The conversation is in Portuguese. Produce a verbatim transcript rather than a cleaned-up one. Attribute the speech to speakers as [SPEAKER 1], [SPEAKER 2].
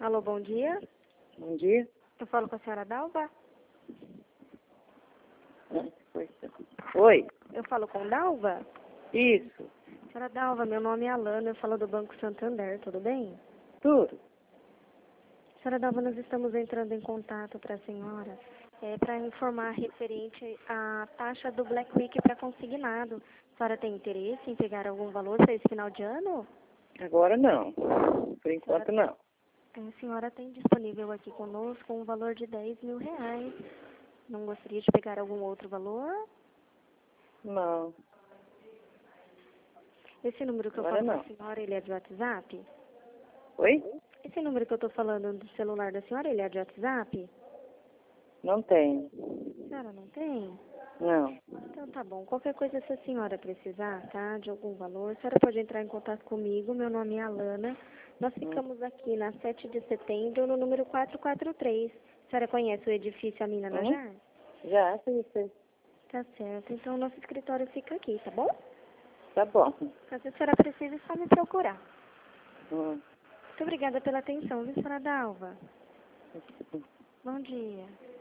[SPEAKER 1] Alô, bom dia.
[SPEAKER 2] Bom dia.
[SPEAKER 1] Eu falo com a senhora Dalva?
[SPEAKER 2] Oi.
[SPEAKER 1] Eu falo com Dalva?
[SPEAKER 2] Isso.
[SPEAKER 1] Senhora Dalva, meu nome é Alana, eu falo do Banco Santander, tudo bem?
[SPEAKER 2] Tudo.
[SPEAKER 1] Senhora Dalva, nós estamos entrando em contato para a senhora é, para informar referente à taxa do Black Week para consignado. A senhora tem interesse em pegar algum valor para esse final de ano?
[SPEAKER 2] Agora não. Por enquanto não.
[SPEAKER 1] A senhora tem disponível aqui conosco um valor de dez mil reais. Não gostaria de pegar algum outro valor?
[SPEAKER 2] Não.
[SPEAKER 1] Esse número que eu
[SPEAKER 2] Agora
[SPEAKER 1] falo com
[SPEAKER 2] não.
[SPEAKER 1] a senhora, ele é de WhatsApp?
[SPEAKER 2] Oi?
[SPEAKER 1] Esse número que eu estou falando do celular da senhora, ele é de WhatsApp?
[SPEAKER 2] Não tenho.
[SPEAKER 1] A senhora não tem?
[SPEAKER 2] Não.
[SPEAKER 1] Então tá bom. Qualquer coisa, se a senhora precisar, tá, de algum valor, a senhora pode entrar em contato comigo. Meu nome é Alana. Nós ficamos aqui na sete de setembro, no número quatrocentos e quarenta e três. A senhora conhece o edifício Amina
[SPEAKER 2] Hum?
[SPEAKER 1] Najar?
[SPEAKER 2] Já, sim, sim.
[SPEAKER 1] Tá certo. Então, nosso escritório fica aqui, tá bom?
[SPEAKER 2] Tá bom.
[SPEAKER 1] Caso a senhora precise, é só me procurar.
[SPEAKER 2] Hum.
[SPEAKER 1] Muito obrigada pela atenção, viu, senhora Dalva? Bom dia.